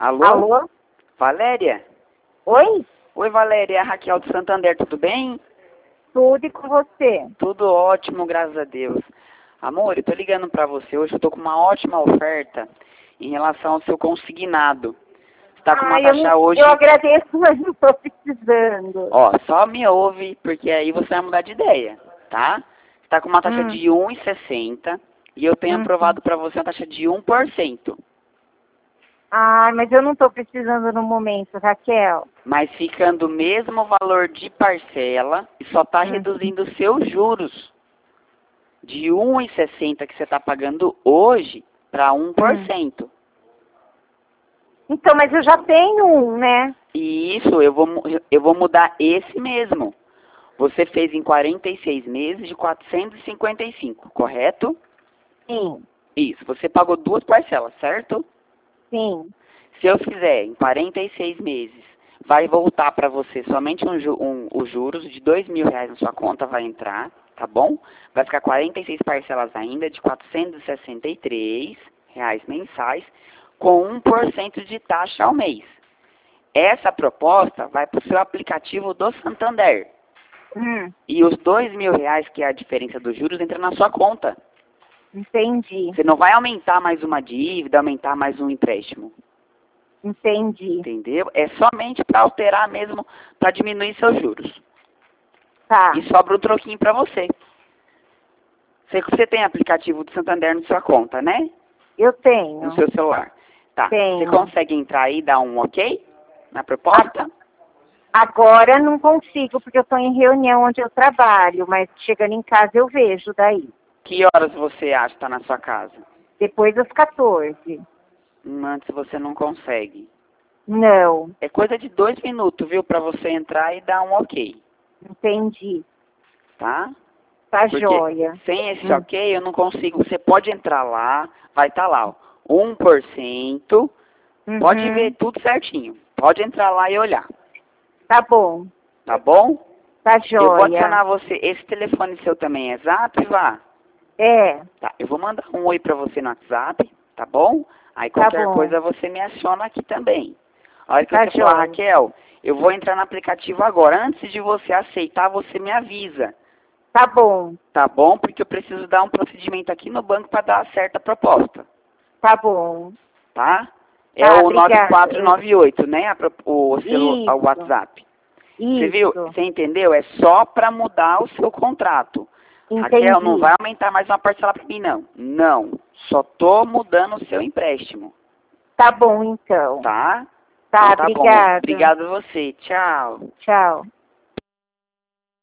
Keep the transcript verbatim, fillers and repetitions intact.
Alô? Alô? Valéria? Oi? Oi, Valéria, é a Raquel do Santander, tudo bem? Tudo e com você? Tudo ótimo, graças a Deus. Amor, eu tô ligando pra você hoje, eu tô com uma ótima oferta em relação ao seu consignado. Você tá com uma Ah, eu, taxa não- hoje... eu agradeço, mas não estou precisando. Ó, só me ouve, porque aí você vai mudar de ideia, tá? Você tá com uma taxa Hum. de um e sessenta e eu tenho Hum. aprovado pra você uma taxa de um por cento. Ah, mas eu não estou precisando no momento, Raquel. Mas ficando o mesmo valor de parcela e só está Hum. reduzindo os seus juros. De um e sessenta que você está pagando hoje para um por cento. Então, mas eu já tenho um, né? E isso eu vou, mu- eu vou mudar esse mesmo. Você fez em quarenta e seis meses de quatrocentos e cinquenta e cinco, correto? Sim, Isso, você pagou duas parcelas, certo? sim. Se eu fizer em quarenta e seis meses, vai voltar para você somente um, ju- um, os juros de dois mil reais na sua conta, vai entrar, tá bom? Vai ficar quarenta e seis parcelas ainda de quatrocentos e sessenta e três reais mensais, com um por cento de taxa ao mês. Essa proposta vai para o seu aplicativo do Santander. Hum, E os dois mil reais, que é a diferença dos juros, entra na sua conta. entendi, Você não vai aumentar mais uma dívida, aumentar mais um empréstimo. entendi. Entendeu? É somente para alterar mesmo, para diminuir seus juros. Tá, E sobra um troquinho para você. Você, você tem aplicativo do Santander na sua conta, né? eu tenho. No seu celular. Tá. Tenho. Você consegue entrar aí e dar um ok na proposta? Agora não consigo, porque eu estou em reunião onde eu trabalho, mas chegando em casa eu vejo daí. Que horas você acha que está na sua casa? Depois das quatorze. Hum, Antes você não consegue. Não, É coisa de dois minutos, viu? Para você entrar e dar um ok. entendi. Tá? Tá Porque joia. sem esse Hum. ok eu não consigo. Você pode entrar lá, vai estar lá, ó, um por cento. Pode Uhum. ver tudo certinho. Pode entrar lá e olhar. Tá bom, Tá bom? tá Eu vou joia. adicionar você. Esse telefone seu também é Zap, Vá? É, Tá. Eu vou mandar um oi pra você no WhatsApp, tá bom? Aí Tá qualquer bom. coisa você me aciona aqui também. A hora que Tá você falar, joia. Raquel, eu vou entrar no aplicativo agora. Antes de você aceitar, você me avisa. Tá bom, Tá bom? Porque eu preciso dar um procedimento aqui no banco para dar certa proposta. tá bom. Tá? É Tá, o nove obrigada. quatro nove oito, né? A pro- o, celu, Isso. o WhatsApp. Você Isso. viu? Você entendeu? É só para mudar o seu contrato. Entendi. Raquel, não vai aumentar mais uma parcela para mim, não. Não. Só tô mudando o seu empréstimo. Tá bom, então. Tá? Tá, Então tá bom. obrigada. Obrigado a você. Tchau. Tchau.